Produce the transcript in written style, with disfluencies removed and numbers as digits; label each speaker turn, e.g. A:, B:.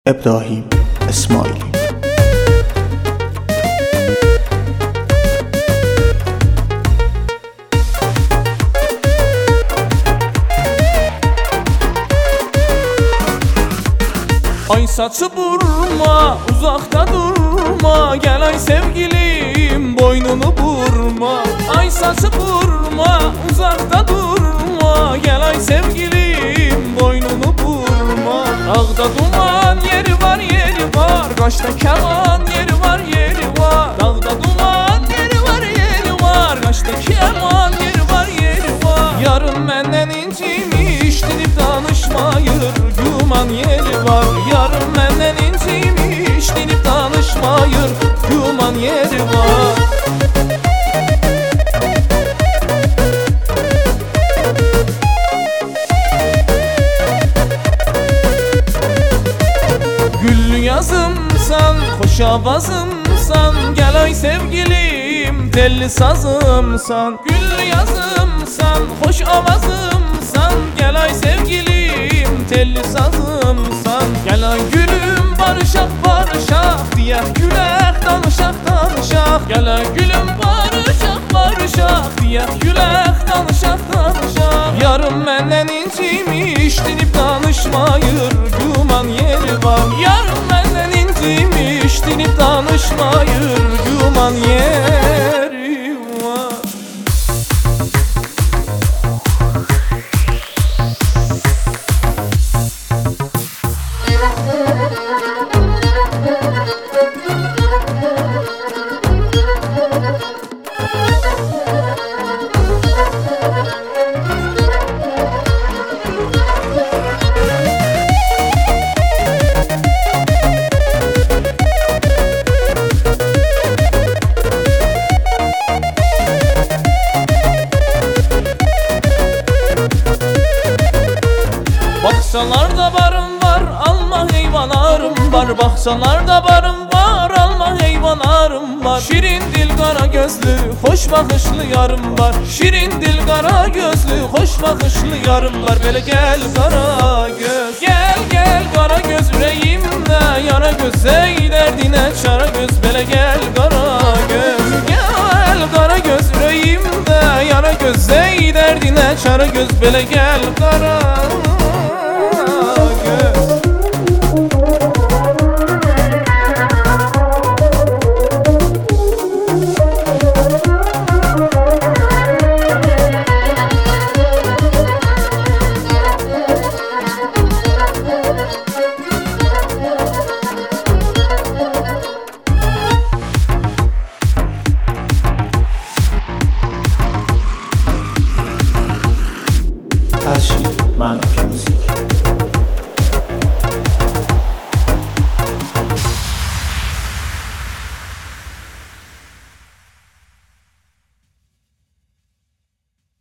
A: إبراهيم إسماعيلي.
B: Ay saçı burma, uzakta durma, gel ay sevgilim boynunu burma. Ay saçı burma, uzakta durma, gel ay sevgilim boynunu burma. Dağda duman yeri var yeri var, kaşta keman yeri var yeri var. Dağda duman yeri var yeri var, kaşta keman yeri var yeri var. Yarın benden incimiş, dinip danışmayır, güman yeri var. Yarın benden incimiş, dinip danışmayır, güman yeri var. Güllü yazımsan, hoş avazımsan, gel ay sevgilim telli sazımsan. Güllü yazımsan, hoş avazımsan, gel ay sevgilim telli sazımsan. Gel ay gülüm barışak barışak, diye gülek danışak danışak. Gel ay gülüm barışak barışak, diye gülek danışak danışak. Yarın benden incimiş, dinip danışmayır, güman yeri var. Yarın benden incimiş, dinip danışmayır, güman yeri var. Baksalarda barım var, alma heyvanlarım var. Baksalarda barım var, alma heyvanlarım var. Şirin dil kara gözlü, hoş bakışlı yarım var. Şirin dil kara gözlü, hoş bakışlı yarım var. Böyle gel kara göz, gel gel kara göz, yüreğimde yara göz, ey derdine çara göz. Böyle gel kara göz, gel kara göz, yüreğimde yara göz, ey derdine çara göz. Böyle gel kara göz.
A: هر چی من که موزیک